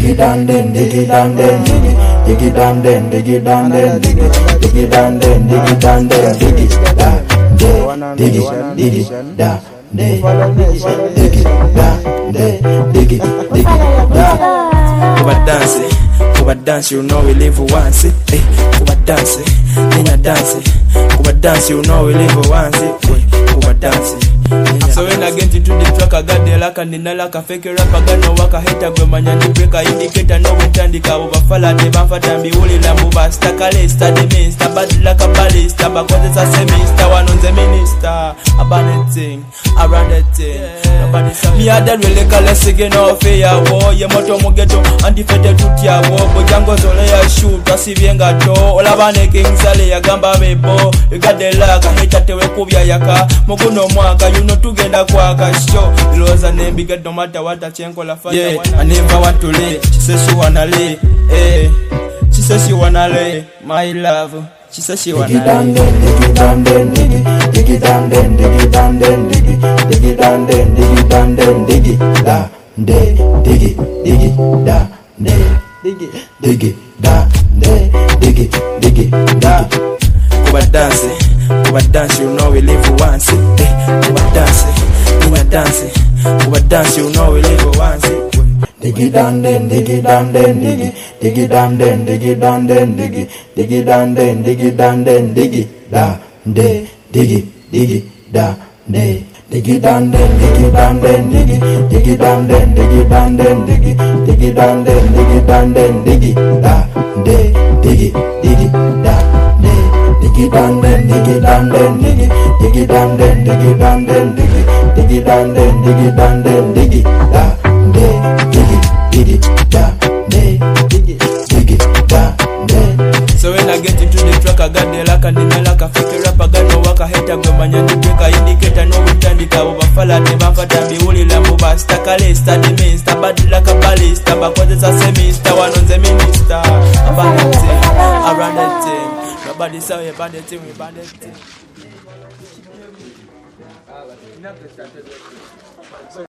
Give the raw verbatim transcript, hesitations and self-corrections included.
it down then, dig it down then, dig it, dig it down then, dig it down then, dig it, dig it down then, dig it down then, dig it, da, de, dig it, dig it, da, de, dig it, da, de, dig it, dig it, da. Over dance, over dance, you know we live once. Hey, over dance, in a dance, over dance, you know we live once. Over dance. So when I get into the track, I got the lack and the nalaka fake rap. I got no work, I hate a woman and the breaker indicator. No witandika over fala de bafatambi uli lambuba stakalista the minister, bad like a ballista, but what is a semester, one on the minister. About that thing, around that thing. Nobody saw me. I don't really call us again off a war. Yamoto Mogeto, undefeated to Tia war. Bojango Zolea shoot, Pasivianga to Olavane King Sally, Agamba Mebo. You got the lag, I hate at the Wekubia Yaka, Moguno Mwaka, you know, together Quaka show. It was a name bigger no matter what a chenko la fire. Yeah, I never want to lay. She says she wanna lay. Hey, she says she wanna lay. My love. She says she wanna dig it down then, dig it down then, dig it, dig it down then, dig it down then, dig it, dig it down then, dig it down then, dig it, da, de, dig it, dig it, da, de, dig it, dig it, da, de, dig it, dig it, da. Over dance, over dance, you know we live once. Over dance, in a dance, over dance, you know we live once. Dig it down then, dig it down then, dig it, dig it down then, dig it down then, dig it, dig it down then, dig it down then, dig it, da, de, dig it, dig it, da, de, dig it down then, dig it down then, dig it, dig it down then, dig it down then, dig it, dig it down then, dig it down then, dig it, da, de, dig it, dig it, da, de, dig it down then, dig it down then, dig it, dig it down then, dig it down then, dig it, dig it down then, dig it down then, dig it, da, de. Dig it, da, de, dig it, dig it, da, de. So when I get into the track, I got the lack and the nalaka fake rap. I got no work, I hate a woman and the breaker indicator. No witandika over fala de bafatambi uli lambuba stakalista the minister, bad like a ballista, but what is a semester, one on the minister. About that thing, around that thing. Nobody saw you about that thing, we about that thing.